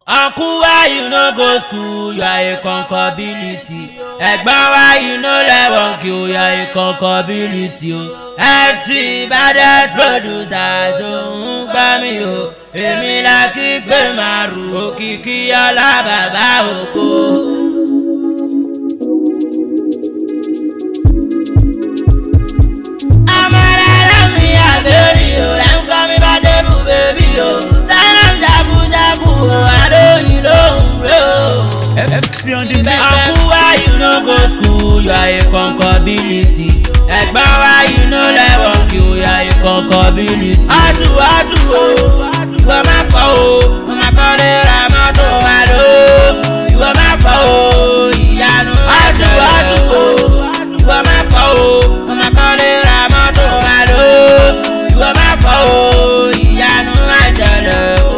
Uncle, why you no go school? You are a concability. Ẹ̀gbọ́n, why you no level Q? You are a concability. FT baddest producer ṣòun gbá mi o. Èmi la kí gbé màrú òkìkí ọlá bàbá ògo. FT on the mix. Uncle, why you no go school? You are a concability. Ẹ̀gbọ́n, why you no level Q? You are a concability. Atu o, ìwọ má fọ́ o, ọmọ akọ́lé ra mọ́tò wa ló. Ìwọ má fọ́ o, ìyanu atu o, ìwọ má fọ́ o, ọmọ akọ́lé ra mọ́tò wa ló. Ìwọ má fọ́ o, ìyanu àṣẹlẹ̀ o.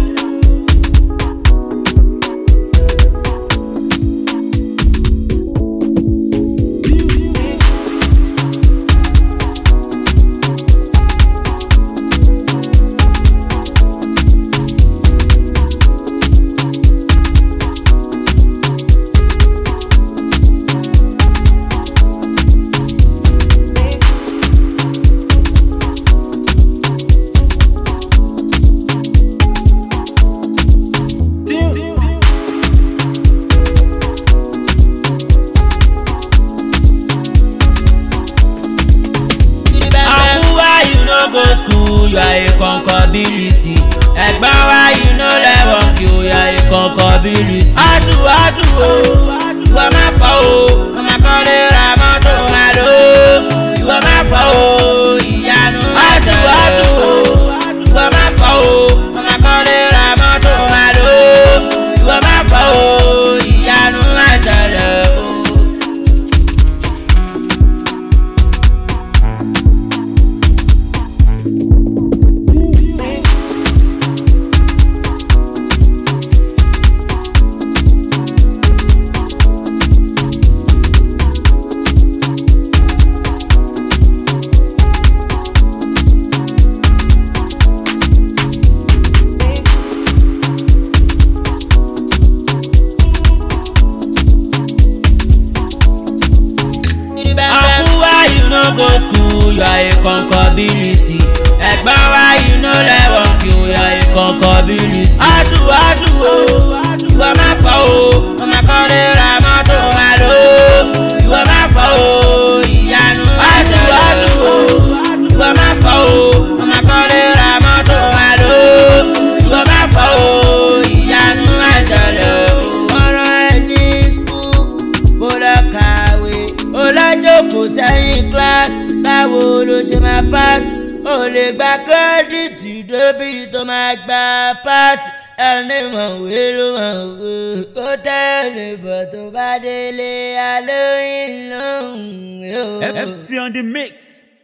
Go school, you are a concability. Ẹ̀gbọ́n, why you no level Q? You are a concability. Atu o, ìwọ má fọ́ o, ọmọ akọ́lé ra mọ́tò wa ló. Ìwọ má fọ́ o, ìyanu àṣẹlẹ̀ o. Ìwọ má fọ́ o, ọmọ akọ́lé ra mọ́tò wa ló. Ìwọ má fọ́ o, ìyanu àṣẹlẹ̀ o. Uncle, why you no go school? You are a concability. Ẹ̀gbọ́n, why you no level Q? You are a concability. Atu o, ìwọ má fọ́ o, ọmọ akọ́lé ra mọ́tò wa ló. Ìwọ má fọ́ o, ìyanu àṣẹlẹ̀ o. Ìwọ má fọ́ o, ọmọ akọ́lé ra mọ́tò wa ló. Ìwọ má fọ́ o, ìyanu àṣẹlẹ̀ o. Ọ̀rọ̀ ẹ̀ ní skul kó lọ kàwé. Ọlájókòó sẹ́yìn kíláàsì, báwo ló ṣe máa pàṣẹ? O lè gba kírẹ́dìtì débi tó máa gba páàsì. Ẹni mọ̀wé ló mọ̀wé, kó tẹ̀lé bọ̀ tó bá délé alóyìn lóhùn. FT on the mix.